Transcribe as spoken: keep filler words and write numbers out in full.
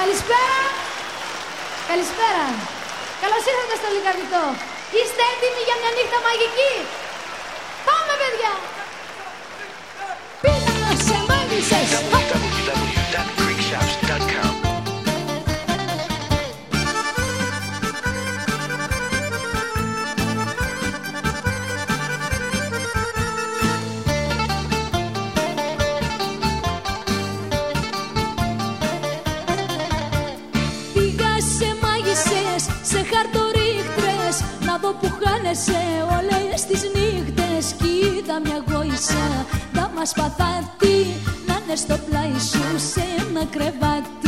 Καλησπέρα. Καλησπέρα. Καλώς ήρθατε στο Λυκαβητό. Είστε έτοιμοι για μια νύχτα μαγική? Πάμε, παιδιά. Πήγα σε μάγισσες. double-u double-u double-u dot greek shops dot com. Σε χαρτορίχτρες να δω που χάνεσαι όλες τις νύχτες. Κοίτα μια γόησα, δα μας παθάτη να είναι στο πλάι σου σε ένα κρεβάτι.